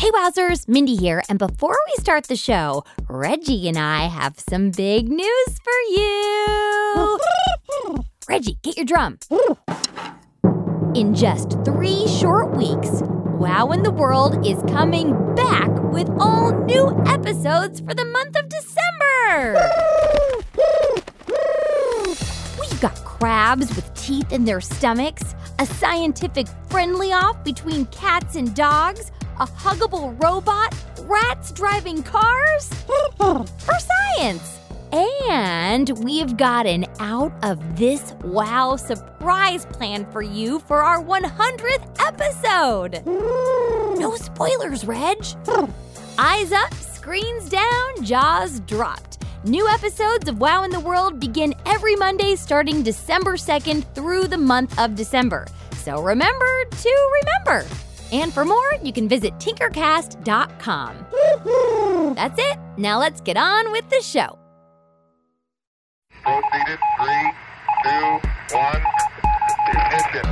Hey, Wowzers, Mindy here. And before we start the show, Reggie and I have some big news for you. Reggie, get your drum. In just 3 short weeks, Wow in the World is coming back with all new episodes for the month of December. We've got crabs with teeth in their stomachs, a scientific friendly-off between cats and dogs, a huggable robot, rats driving cars for science. And we've got an out-of-this-wow surprise plan for you for our 100th episode. No spoilers, Reg. Eyes up, screens down, jaws dropped. New episodes of Wow in the World begin every Monday starting December 2nd through the month of December. So remember to remember. And for more, you can visit tinkercast.com. That's it. Now let's get on with the show. Proceeded. 3, 2, 1. Ignition.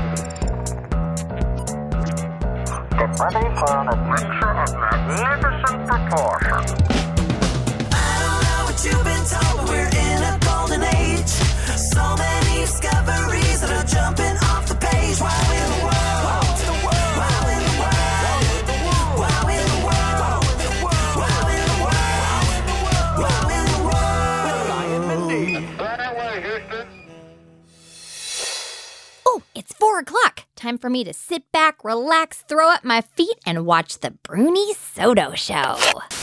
Get ready for an adventure of magnificent proportions. I don't know what you've been told, but we're in a golden age. So many discoveries that are jumping off the page. Wow in the world. Wow in the world. Wow in the world. Wow in the world. Wow in the world. With Ryan Mindy. Right away, Houston. Oh, it's 4 o'clock. Time for me to sit back, relax, throw up my feet, and watch the Bruni Soto Show.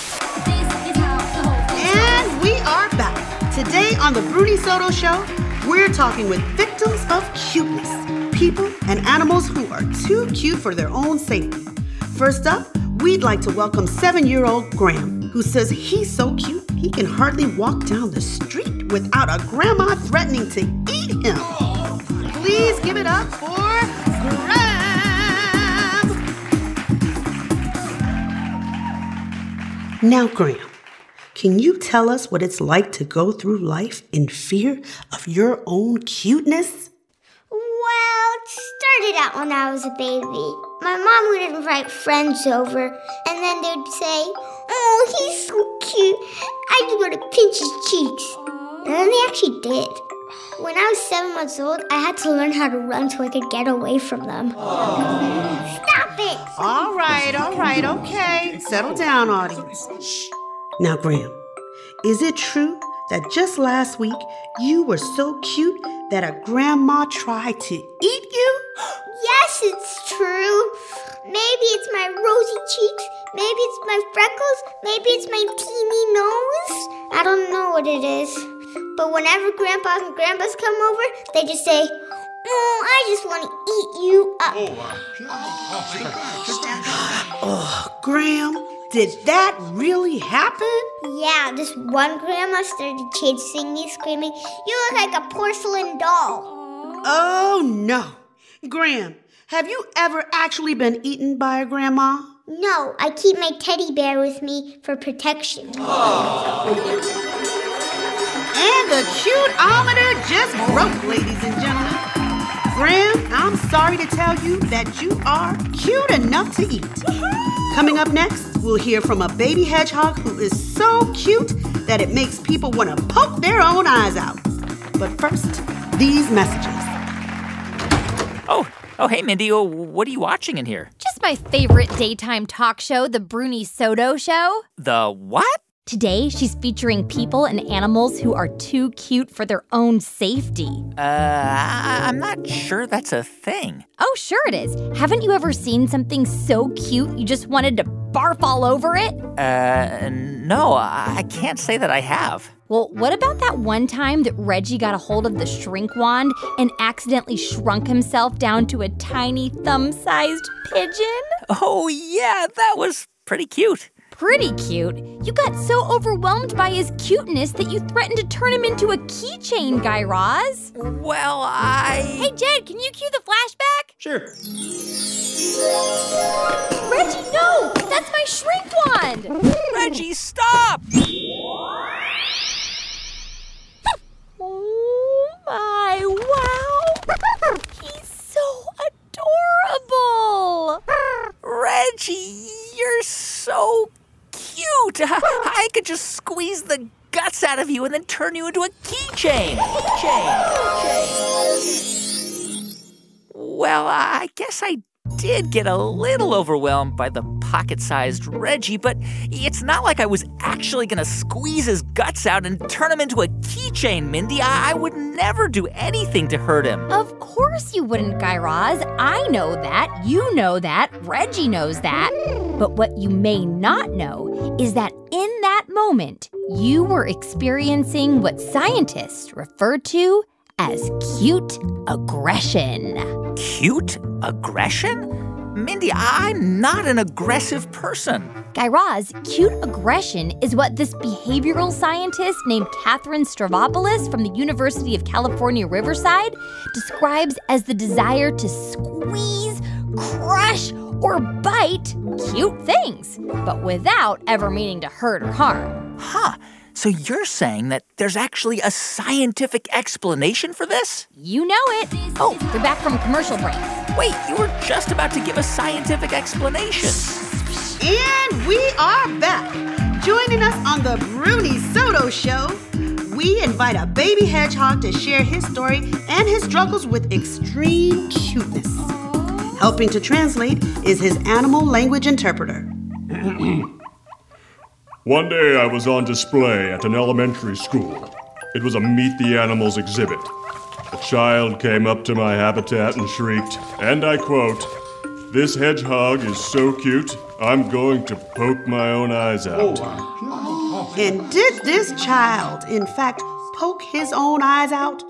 And we are back. Today on the Bruni Soto Show, we're talking with victims of cuteness. People and animals who are too cute for their own safety. First up, we'd like to welcome 7-year-old Graham, who says he's so cute he can hardly walk down the street without a grandma threatening to eat him. Please give it up for Graham. Now, Graham, can you tell us what it's like to go through life in fear of your own cuteness? Well, it started out when I was a baby. My mom would invite friends over, and then they'd say, "Oh, he's so cute. I just want to pinch his cheeks." And then they actually did. When I was 7 months old, I had to learn how to run so I could get away from them. Stop it! All right, okay. Settle down, audience. Shh. Now, Graham, is it true that just last week you were so cute that a grandma tried to eat you? Yes, it's true. Maybe it's my rosy cheeks. Maybe it's my freckles. Maybe it's my teeny nose. I don't know what it is. But whenever grandpas and grandpas come over, they just say, "Oh, I just want to eat you up." Oh, Graham, did that really happen? Yeah, this one grandma started chasing me, screaming, "You look like a porcelain doll." Oh, no. Graham, have you ever actually been eaten by a grandma? No, I keep my teddy bear with me for protection. And the cute-ometer just broke, ladies and gentlemen. Graham, I'm sorry to tell you that you are cute enough to eat. Coming up next, we'll hear from a baby hedgehog who is so cute that it makes people want to poke their own eyes out. But first, these messages. Oh, hey, Mindy, what are you watching in here? Just my favorite daytime talk show, the Bruni Soto Show. The what? Today, she's featuring people and animals who are too cute for their own safety. I'm not sure that's a thing. Oh, sure it is. Haven't you ever seen something so cute you just wanted to barf all over it? No, I can't say that I have. Well, what about that one time that Reggie got a hold of the shrink wand and accidentally shrunk himself down to a tiny thumb-sized pigeon? Oh, yeah, that was pretty cute. Pretty cute? You got so overwhelmed by his cuteness that you threatened to turn him into a keychain, Guy Raz. Well, Hey, Jed, can you cue the flashback? Sure. Reggie, no! That's my shrink wand! Reggie, stop! Oh, my, wow! He's so adorable! Reggie, you're so cute. I could just squeeze the guts out of you and then turn you into a keychain. Well, I guess I did get a little overwhelmed by the pocket-sized Reggie, but it's not like I was actually going to squeeze his guts out and turn him into a keychain, Mindy. I would never do anything to hurt him. Of course you wouldn't, Guy Raz. I know that. You know that. Reggie knows that. But what you may not know is that in that moment, you were experiencing what scientists refer to as cute aggression. Cute aggression? Mindy, I'm not an aggressive person. Guy Raz, cute aggression is what this behavioral scientist named Catherine Stavropoulos from the University of California, Riverside describes as the desire to squeeze, crush, or bite cute things, but without ever meaning to hurt or harm. Huh. So you're saying that there's actually a scientific explanation for this? You know it. Oh, they're back from commercial break. Wait, you were just about to give a scientific explanation. And we are back. Joining us on the Bruni Soto Show, we invite a baby hedgehog to share his story and his struggles with extreme cuteness. Helping to translate is his animal language interpreter. One day I was on display at an elementary school. It was a Meet the Animals exhibit. A child came up to my habitat and shrieked, and I quote, "This hedgehog is so cute, I'm going to poke my own eyes out." And did this child, in fact, poke his own eyes out?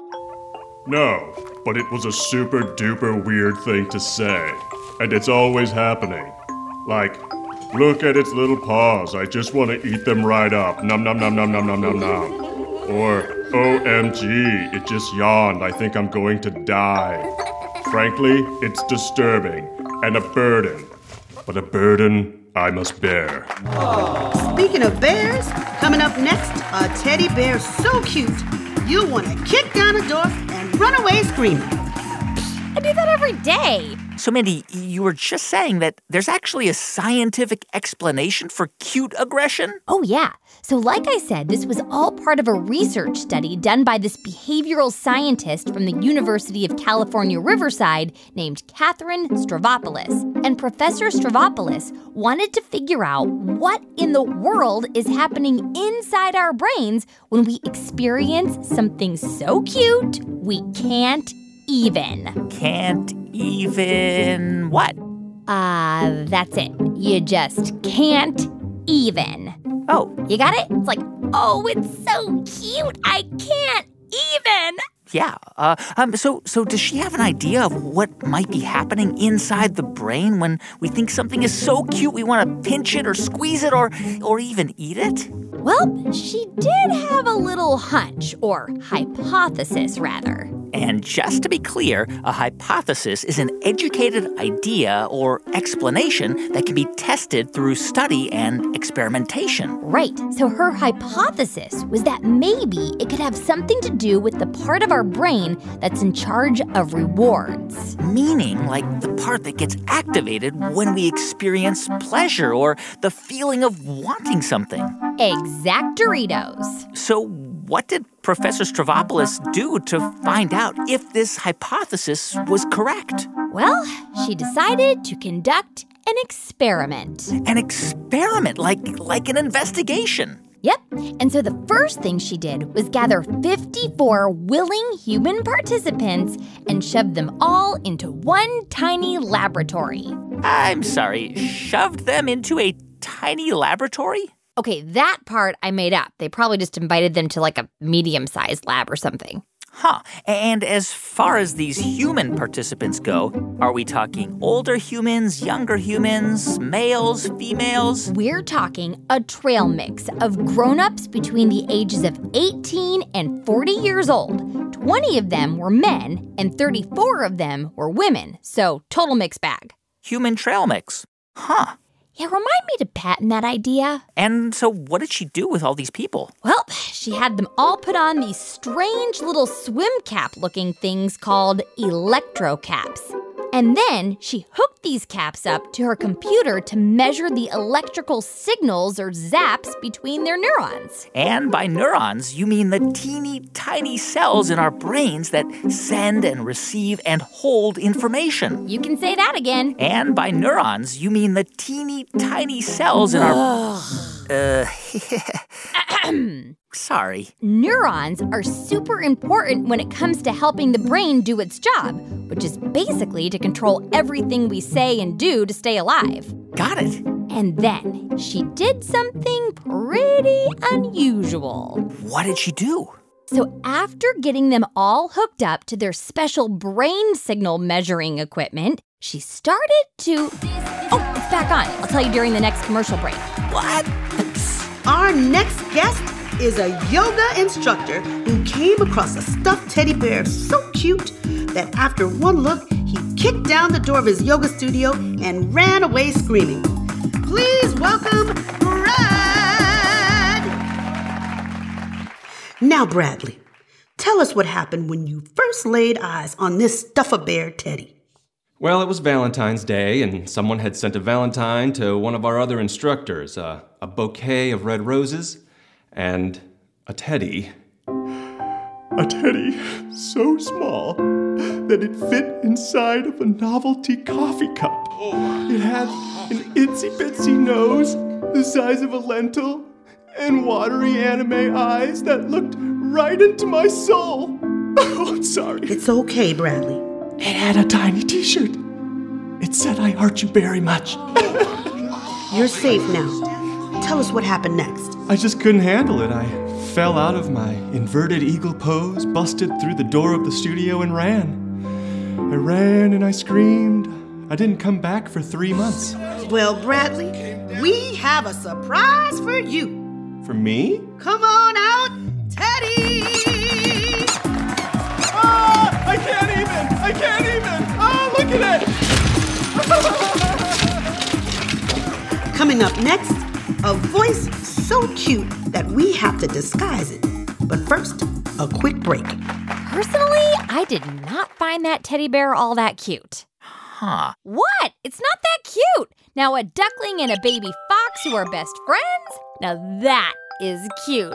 No, but it was a super duper weird thing to say. And it's always happening. Like, "Look at its little paws, I just want to eat them right up. Nom nom nom nom nom nom nom nom." Or, "OMG, it just yawned, I think I'm going to die." Frankly, it's disturbing and a burden. But a burden I must bear. Speaking of bears, coming up next, a teddy bear so cute, you'll want to kick down a door and run away screaming. I do that every day. So, Mindy, you were just saying that there's actually a scientific explanation for cute aggression? Oh, yeah. So like I said, this was all part of a research study done by this behavioral scientist from the University of California, Riverside named Catherine Stavropoulos. And Professor Stavropoulos wanted to figure out what in the world is happening inside our brains when we experience something so cute we can't even. Can't even what? That's it. You just can't even. Oh. You got it? It's like, oh, it's so cute, I can't even. Yeah. So does she have an idea of what might be happening inside the brain when we think something is so cute we want to pinch it or squeeze it or even eat it? Well, she did have a little hunch, or hypothesis, rather. And just to be clear, a hypothesis is an educated idea or explanation that can be tested through study and experimentation. Right. So her hypothesis was that maybe it could have something to do with the part of our brain that's in charge of rewards. Meaning, like the part that gets activated when we experience pleasure or the feeling of wanting something. Exact-oritos. So what did Professor Stavropoulos do to find out if this hypothesis was correct? Well, she decided to conduct an experiment. An experiment, like an investigation. Yep. And so the first thing she did was gather 54 willing human participants and shove them all into one tiny laboratory. I'm sorry, shoved them into a tiny laboratory? Okay, that part I made up. They probably just invited them to like a medium-sized lab or something. Huh. And as far as these human participants go, are we talking older humans, younger humans, males, females? We're talking a trail mix of grown-ups between the ages of 18 and 40 years old. 20 of them were men, and 34 of them were women. So total mixed bag. Human trail mix. Huh. Yeah, remind me to patent that idea. And so what did she do with all these people? Well, she had them all put on these strange little swim cap-looking things called electrocaps. And then she hooked these caps up to her computer to measure the electrical signals or zaps between their neurons. And by neurons, you mean the teeny tiny cells in our brains that send and receive and hold information. You can say that again. And by neurons, you mean the teeny tiny cells in our... Sorry. Neurons are super important when it comes to helping the brain do its job, which is basically to control everything we say and do to stay alive. Got it. And then she did something pretty unusual. What did she do? So after getting them all hooked up to their special brain signal measuring equipment, she started to... Oh, it's back on. I'll tell you during the next commercial break. What? Our next guest is a yoga instructor who came across a stuffed teddy bear so cute that after one look, he kicked down the door of his yoga studio and ran away screaming. Please welcome Brad! Now, Bradley, tell us what happened when you first laid eyes on this Stuff-A-Bear teddy. Well, it was Valentine's Day, and someone had sent a valentine to one of our other instructors, a bouquet of red roses and a teddy. A teddy so small that it fit inside of a novelty coffee cup. It had an itsy-bitsy nose the size of a lentil and watery anime eyes that looked right into my soul. Oh, I'm sorry. It's okay, Bradley. It had a tiny t-shirt. It said, "I heart you very much." You're safe now. Tell us what happened next. I just couldn't handle it. I fell out of my inverted eagle pose, busted through the door of the studio, and ran. I ran and I screamed. I didn't come back for 3 months. Well, Bradley, we have a surprise for you. For me? Come on out, Teddy! Ah! I can't even! Ah, look at it! Coming up next, a voice so cute that we have to disguise it. But first, a quick break. Personally, I did not find that teddy bear all that cute. Huh. What? It's not that cute. Now, a duckling and a baby fox who are best friends? Now that is cute.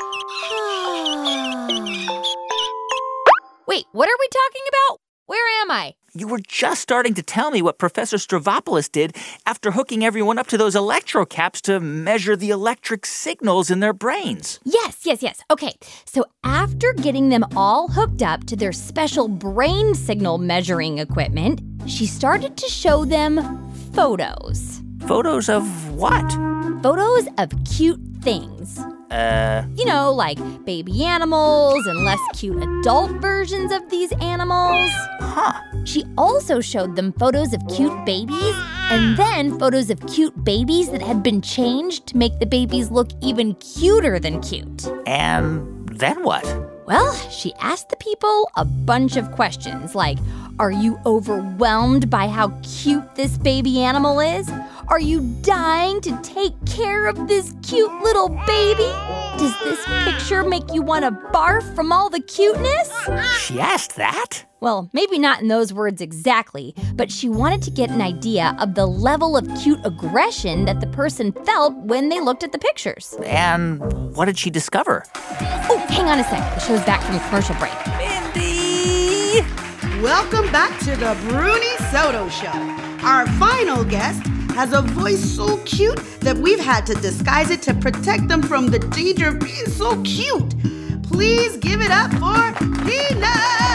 Wait, what are we talking about? Where am I? You were just starting to tell me what Professor Stravopoulos did after hooking everyone up to those electrocaps to measure the electric signals in their brains. Yes. Okay, so after getting them all hooked up to their special brain signal measuring equipment, she started to show them photos. Photos of what? Photos of cute things. You know, like baby animals and less cute adult versions of these animals. Huh. She also showed them photos of cute babies and then photos of cute babies that had been changed to make the babies look even cuter than cute. And then what? Well, she asked the people a bunch of questions like, are you overwhelmed by how cute this baby animal is? Are you dying to take care of this cute little baby? Does this picture make you want to barf from all the cuteness? She asked that? Well, maybe not in those words exactly, but she wanted to get an idea of the level of cute aggression that the person felt when they looked at the pictures. And what did she discover? Oh, hang on a sec. The show's back from commercial break. Mindy! Welcome back to the Bruni Soto Show. Our final guest has a voice so cute that we've had to disguise it to protect them from the danger of being so cute. Please give it up for Peanut!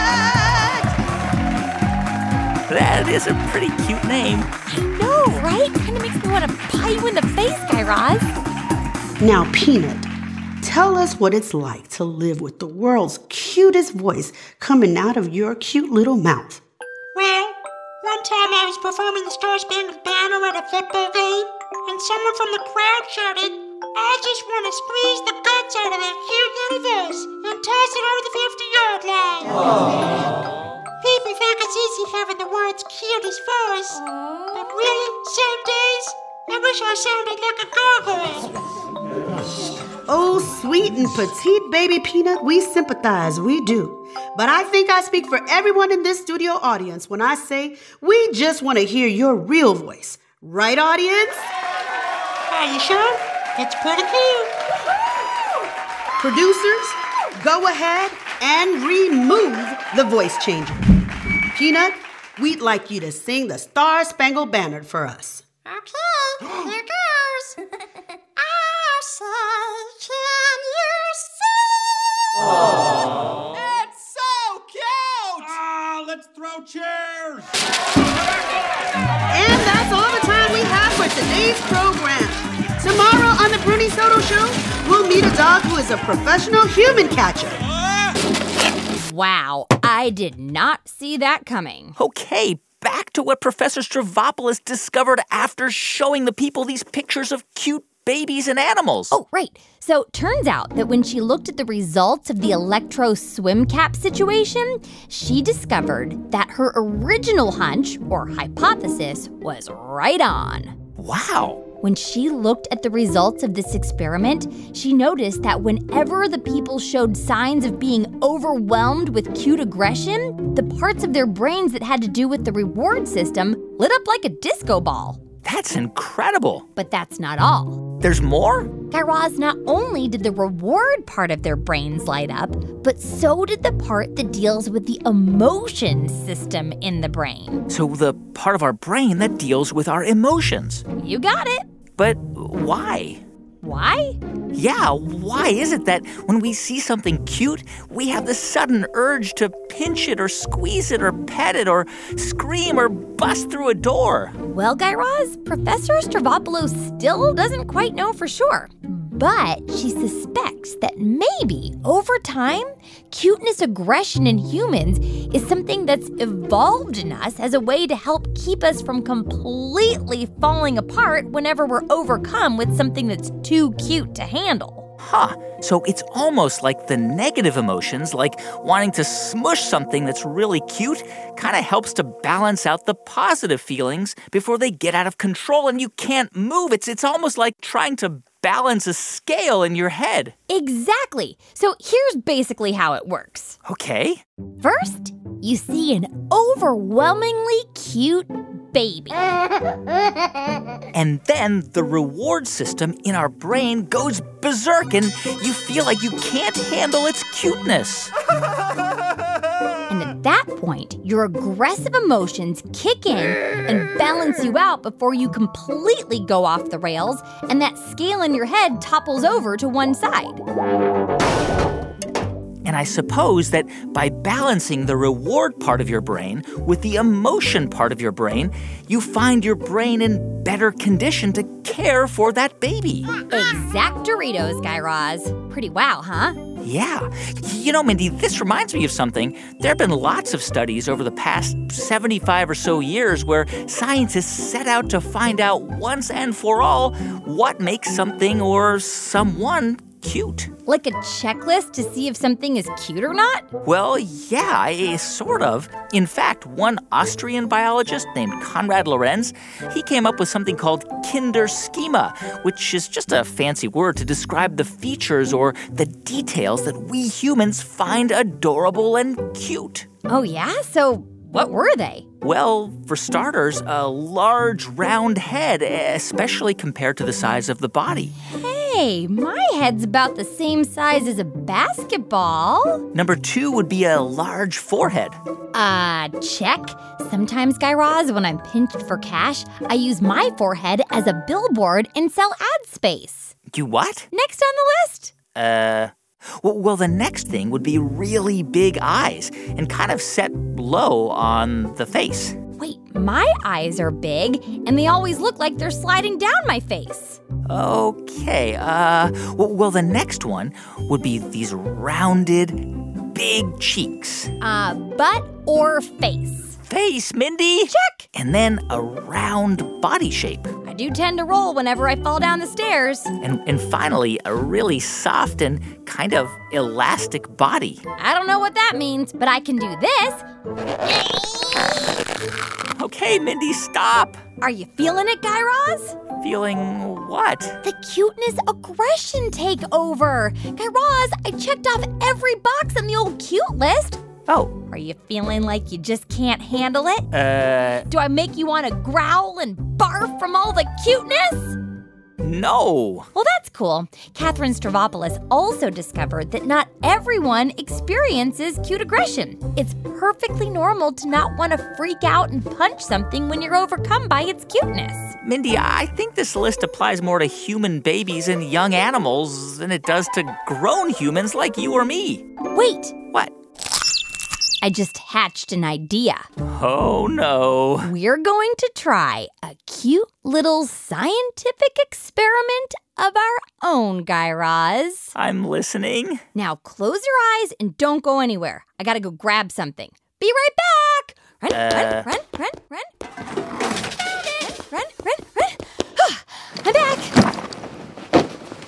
That is a pretty cute name. I know, right? Kind of makes me want to pie you in the face, Guy Raz. Now, Peanut, tell us what it's like to live with the world's cutest voice coming out of your cute little mouth. Well, one time I was performing the Star Spangled Banner at a football game, and someone from the crowd shouted, "I just want to squeeze the guts out of that cute little voice and toss it over the 50-yard line." Aww. People think it's easy having the world's cutest voice, but really, some days, I wish I sounded like a gargoyle. Oh, sweet and petite baby Peanut, we sympathize, we do. But I think I speak for everyone in this studio audience when I say we just want to hear your real voice. Right, audience? Are you sure? It's pretty cute. Producers, go ahead and remove the voice changer. Peanut, we'd like you to sing the Star-Spangled Banner for us. Okay, here goes. I say, can you see? Aww. It's so cute! Let's throw chairs! And that's all the time we have for today's program. Tomorrow on the Bruni Soto Show, we'll meet a dog who is a professional human catcher. Wow, I did not see that coming. Okay, back to what Professor Stavropoulos discovered after showing the people these pictures of cute babies and animals. Oh, right. So turns out that when she looked at the results of the electro swim cap situation, she discovered that her original hunch or hypothesis was right on. Wow. When she looked at the results of this experiment, she noticed that whenever the people showed signs of being overwhelmed with cute aggression, the parts of their brains that had to do with the reward system lit up like a disco ball. That's incredible. But that's not all. There's more? Guy Raz, not only did the reward part of their brains light up, but so did the part that deals with the emotion system in the brain. So the part of our brain that deals with our emotions. You got it. But why? Why? Yeah, why is it that when we see something cute, we have this sudden urge to pinch it or squeeze it or pet it or scream or bust through a door? Well, Guy Raz, Professor Stavropoulos still doesn't quite know for sure. But she suspects that maybe, over time, cuteness aggression in humans is something that's evolved in us as a way to help keep us from completely falling apart whenever we're overcome with something that's too cute to handle. Huh. So it's almost like the negative emotions, like wanting to smush something that's really cute, kind of helps to balance out the positive feelings before they get out of control and you can't move. It's almost like trying to balance a scale in your head. Exactly. So here's basically how it works. Okay. First, you see an overwhelmingly cute baby. And then the reward system in our brain goes berserk and you feel like you can't handle its cuteness. And at that point, your aggressive emotions kick in and balance you out before you completely go off the rails and that scale in your head topples over to one side. And I suppose that by balancing the reward part of your brain with the emotion part of your brain, you find your brain in better condition to care for that baby. Exact Doritos, Guy Raz. Pretty wow, huh? Yeah. You know, Mindy, this reminds me of something. There have been lots of studies over the past 75 or so years where scientists set out to find out once and for all what makes something or someone cute. Like a checklist to see if something is cute or not? Well, yeah, sort of. In fact, one Austrian biologist named Konrad Lorenz, he came up with something called Kinderschema, which is just a fancy word to describe the features or the details that we humans find adorable and cute. Oh, yeah? So what were they? Well, for starters, a large, round head, especially compared to the size of the body. Hey, my head's about the same size as a basketball. Number 2 would be a large forehead. Check. Sometimes, Guy Raz, when I'm pinched for cash, I use my forehead as a billboard and sell ad space. You what? Next on the list. Well, the next thing would be really big eyes and kind of set low on the face. Wait, my eyes are big, and they always look like they're sliding down my face. Okay, well, the next one would be these rounded, big cheeks. Butt or face? Face, Mindy. Check. And then a round body shape. I do tend to roll whenever I fall down the stairs. And finally, a really soft and kind of elastic body. I don't know what that means, but I can do this. Okay, Mindy, stop. Are you feeling it, Guy Raz? Feeling what? The cuteness aggression takeover. Guy Raz, I checked off every box on the old cute list. Oh. Are you feeling like you just can't handle it? Do I make you want to growl and barf from all the cuteness? No. Well, that's cool. Catherine Stavropoulos also discovered that not everyone experiences cute aggression. It's perfectly normal to not want to freak out and punch something when you're overcome by its cuteness. Mindy, I think this list applies more to human babies and young animals than it does to grown humans like you or me. Wait. What? I just hatched an idea. Oh, no. We're going to try a cute little scientific experiment of our own, Guy Raz. I'm listening. Now close your eyes and don't go anywhere. I gotta go grab something. Be right back. Run. I'm back.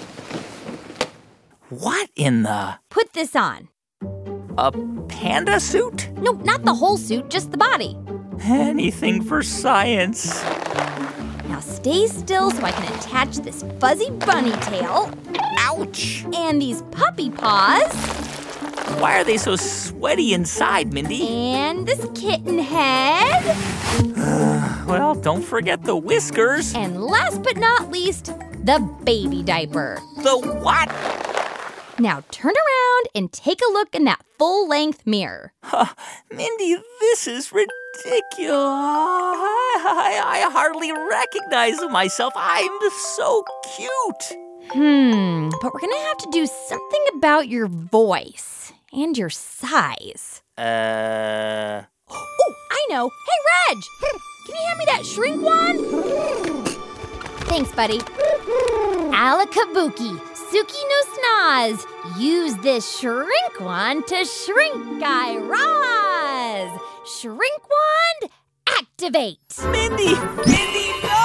What in the... Put this on. A panda suit? No, not the whole suit, just the body. Anything for science. Now stay still so I can attach this fuzzy bunny tail. Ouch! And these puppy paws. Why are they so sweaty inside, Mindy? And this kitten head. Well, don't forget the whiskers. And last but not least, the baby diaper. The what? Now turn around and take a look in that full-length mirror. Mindy, this is ridiculous. I hardly recognize myself. I'm so cute. But we're going to have to do something about your voice and your size. Oh, I know. Hey, Reg! Can you hand me that shrink wand? Thanks, buddy. Alakabuki, Suki no Snaz. Use this shrink wand to shrink Guy Raz. Shrink wand, activate. Mindy, no!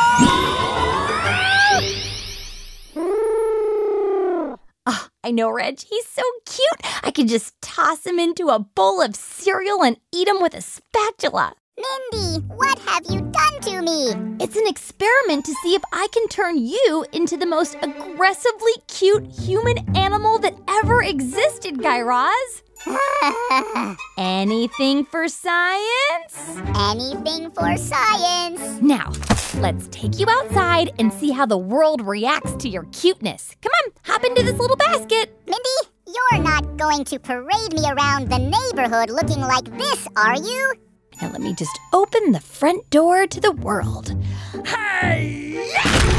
Oh, I know, Reg. He's so cute. I could just toss him into a bowl of cereal and eat him with a spatula. Mindy, what have you done to me? It's an experiment to see if I can turn you into the most aggressively cute human animal that ever existed, Guy Raz. Anything for science? Anything for science. Now, let's take you outside and see how the world reacts to your cuteness. Come on, hop into this little basket. Mindy, you're not going to parade me around the neighborhood looking like this, are you? Now let me just open the front door to the world. Hey!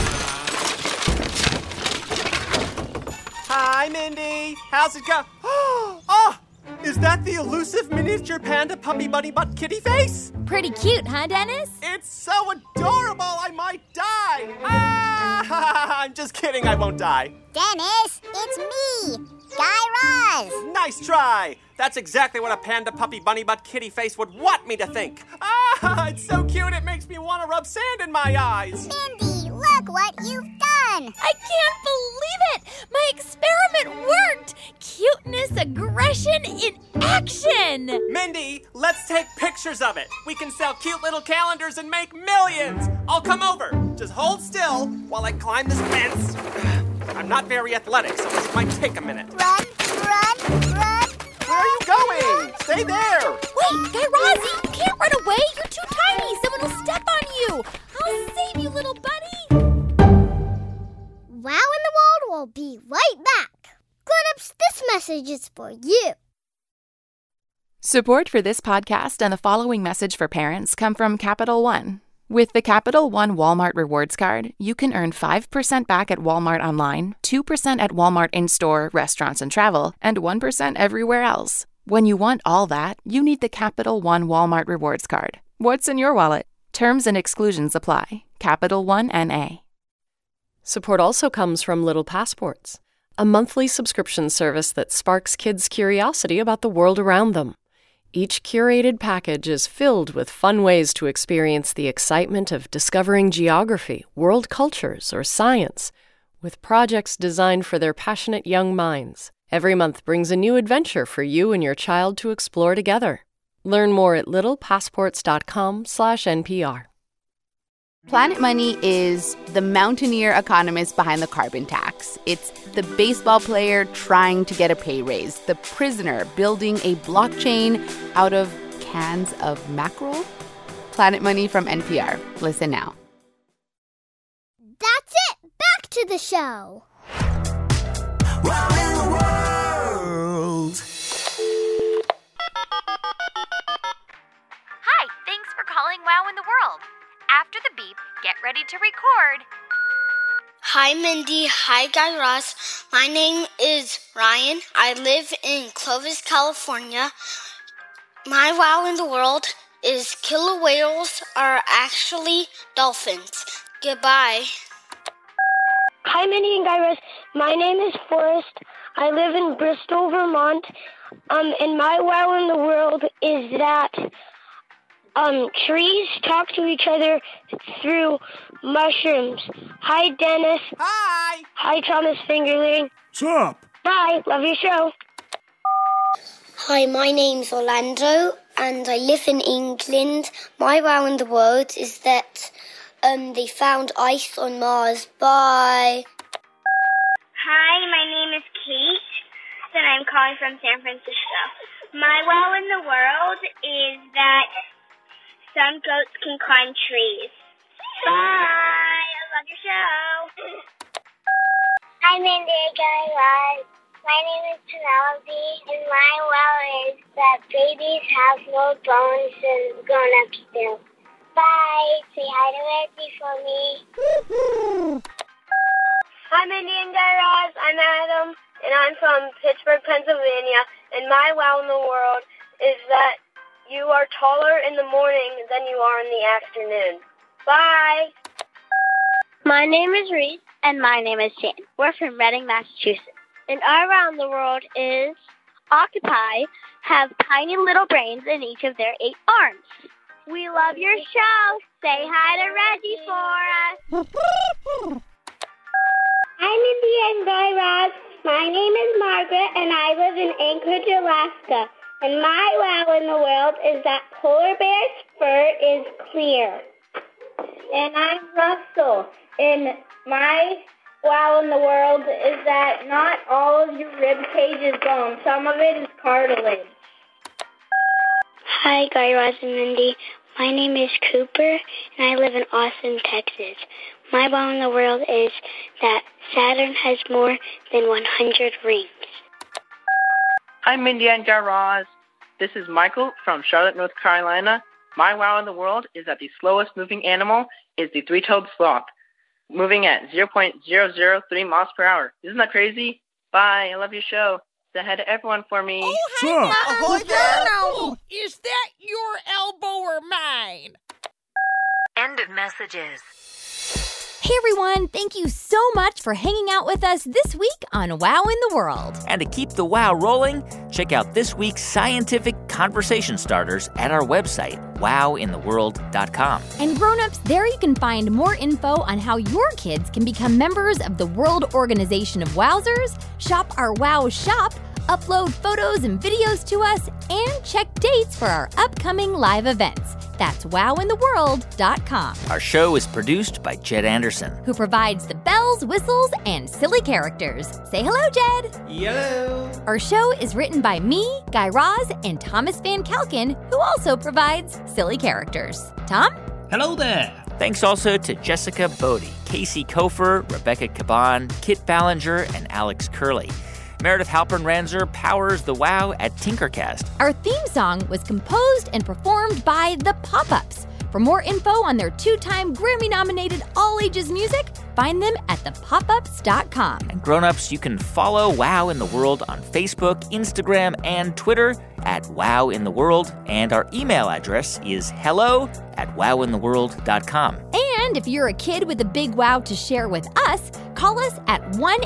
Hi, Mindy. How's it going? Oh, is that the elusive miniature panda puppy bunny butt kitty face? Pretty cute, huh, Dennis? It's so adorable, I might die. I'm just kidding, I won't die. Dennis, it's me, Guy Raz. Nice try. That's exactly what a panda puppy bunny butt kitty face would want me to think. It's so cute it makes me want to rub sand in my eyes. Mindy, look what you've done. I can't believe it. My experiment worked. Cuteness aggression in action. Mindy, let's take pictures of it. We can sell cute little calendars and make millions. I'll come over. Just hold still while I climb this fence. I'm not very athletic, so this might take a minute. Run. Where are you going? Stay there. Wait, Guy Raz, you can't run away. You're too tiny. Someone will step on you. I'll save you, little buddy. Wow in the World will be right back. Grown-ups, this message is for you. Support for this podcast and the following message for parents come from Capital One. With the Capital One Walmart Rewards Card, you can earn 5% back at Walmart online, 2% at Walmart in-store, restaurants, and travel, and 1% everywhere else. When you want all that, you need the Capital One Walmart Rewards Card. What's in your wallet? Terms and exclusions apply. Capital One N.A. Support also comes from Little Passports, a monthly subscription service that sparks kids' curiosity about the world around them. Each curated package is filled with fun ways to experience the excitement of discovering geography, world cultures, or science, with projects designed for their passionate young minds. Every month brings a new adventure for you and your child to explore together. Learn more at littlepassports.com/NPR. Planet Money is the mountaineer economist behind the carbon tax. It's the baseball player trying to get a pay raise, the prisoner building a blockchain out of cans of mackerel. Planet Money from NPR. Listen now. That's it. Back to the show. Wow in the world. Hi, thanks for calling Wow in the World. After the beep, get ready to record. Hi, Mindy. Hi, Guy Raz. My name is Ryan. I live in Clovis, California. My wow in the world is killer whales are actually dolphins. Goodbye. Hi, Mindy and Guy Raz. My name is Forrest. I live in Bristol, Vermont. And my wow in the world is that trees talk to each other through mushrooms. Hi, Dennis. Hi. Hi, Thomas Fingerling. What's up? Bye. Love your show. Hi, my name's Orlando, and I live in England. My wow in the world is that they found ice on Mars. Bye. Hi, my name is Kate, and I'm calling from San Francisco. My wow in the world is that some goats can climb trees. Bye. I love your show. Hi, Mindy and Guy Raz. My name is Penelope, and my wow is that babies have no bones and grown-ups do. Bye. Say hi to Reggie for me. Hi, Mindy and Guy Raz. I'm Adam, and I'm from Pittsburgh, Pennsylvania. And my wow in the world is that you are taller in the morning than you are in the afternoon. Bye. My name is Reese, and my name is Jan. We're from Reading, Massachusetts. And our wow in the world is octopi have tiny little brains in each of their 8 arms. We love your show. Say hi to Reggie for us. Hi, Mindy and Guy Raz. My name is Margaret, and I live in Anchorage, Alaska. And my wow in the world is that polar bear's fur is clear. And I'm Russell, and my wow in the world is that not all of your rib cage is bone. Some of it is cartilage. Hi, Guy Raz and Mindy. My name is Cooper, and I live in Austin, Texas. My wow in the world is that Saturn has more than 100 rings. Hi, Mindy and Guy Raz. This is Michael from Charlotte, North Carolina. My wow in the world is that the slowest moving animal is the three-toed sloth, moving at 0.003 miles per hour. Isn't that crazy? Bye. I love your show. Say hi to everyone for me. Oh, ahoy there! No. Is that your elbow or mine? End of messages. Hey everyone, thank you so much for hanging out with us this week on Wow in the World. And to keep the wow rolling, check out this week's scientific conversation starters at our website, wowintheworld.com. And grown-ups, there you can find more info on how your kids can become members of the World Organization of Wowzers, shop our Wow shop, upload photos and videos to us, and check dates for our upcoming live events. That's wowintheworld.com. Our show is produced by Jed Anderson, who provides the bells, whistles, and silly characters. Say hello, Jed. Hello. Our show is written by me, Guy Raz, and Thomas Van Kalken, who also provides silly characters. Tom? Hello there. Thanks also to Jessica Bodie, Casey Kofer, Rebecca Caban, Kit Ballinger, and Alex Curley. Meredith Halpern-Ranzer powers the Wow at Tinkercast. Our theme song was composed and performed by The Pop-Ups. For more info on their 2-time Grammy-nominated all-ages music, find them at thepopups.com. And grown-ups, you can follow Wow in the World on Facebook, Instagram, and Twitter at Wow in the World. And our email address is hello@wowintheworld.com. And if you're a kid with a big wow to share with us, call us at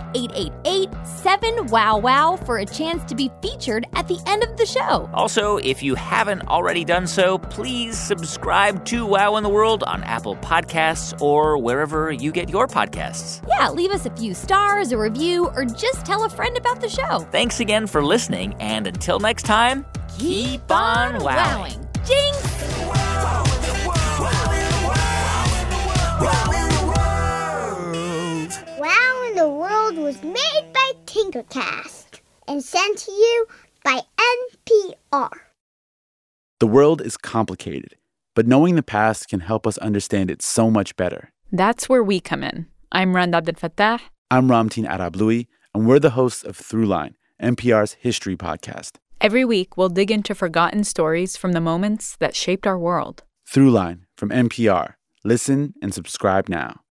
1-888-7-WOW-WOW for a chance to be featured at the end of the show. Also, if you haven't already done so, please subscribe to Wow in the World on Apple Podcasts or wherever you get your podcasts. Yeah, leave us a few stars, a review, or just tell a friend about the show. Thanks again for listening, and until next time, keep on wowing. Jinx! in the World was made by Tinkercast and sent to you by NPR. The world is complicated, but knowing the past can help us understand it so much better. That's where we come in. I'm Rand Abdel Fattah. I'm Ramtin Arablouei, and we're the hosts of Throughline, NPR's history podcast. Every week, we'll dig into forgotten stories from the moments that shaped our world. Throughline from NPR. Listen and subscribe now.